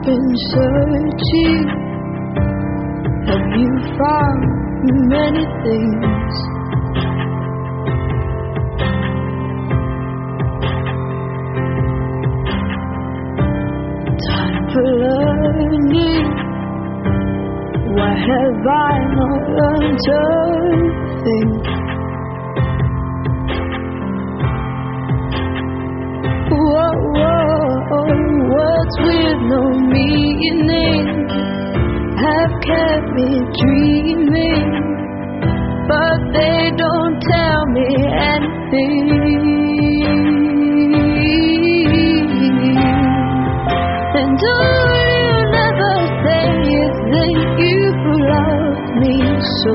been searching? Have you found many things? Time for learning. Why have I not learned a thing? Whoa, whoa, words with no meaning have kept me dreaming, but they don't tell me anything. And all you never say is that you love me so.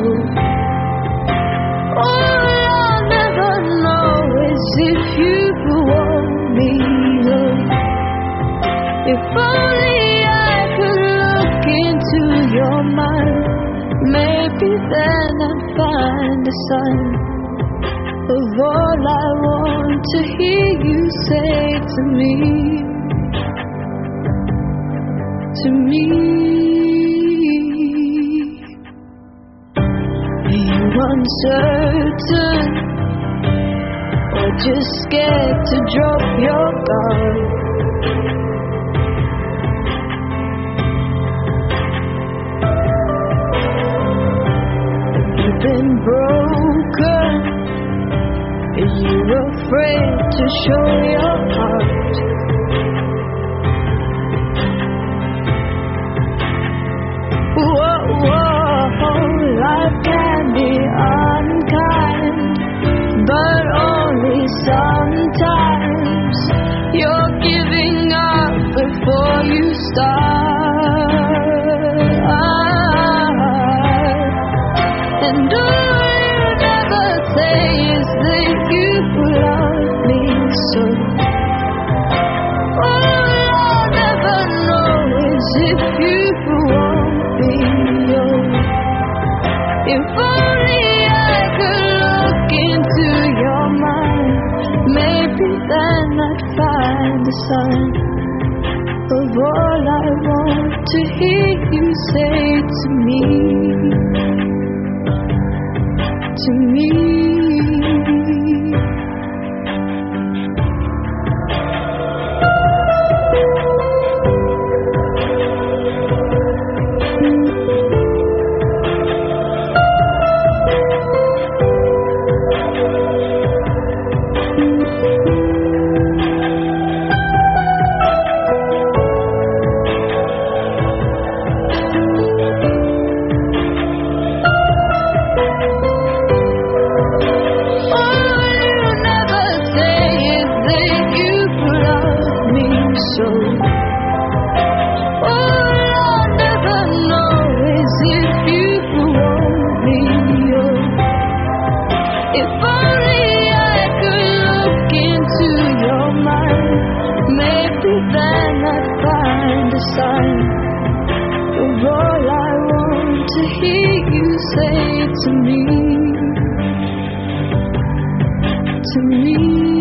All I'll never know is if you want me. If only I could look into your mind, maybe then I'd find a sign of all I want to hear you say to me. To me, are you uncertain or just scared to drop your guard? Been broken? Are you afraid to show your heart? Whoa, whoa, life can be unkind, but only sometimes. You're giving up before you start. And all you never say is that you love me so. All I'll never know is if you want me. If only I could look into your mind, maybe then I'd find a sign of all I want to hear you say to me. To me, so all I'll never know is if you want me. If only I could look into your mind, maybe then I'd find a sign of all I want to hear you say to me. To me.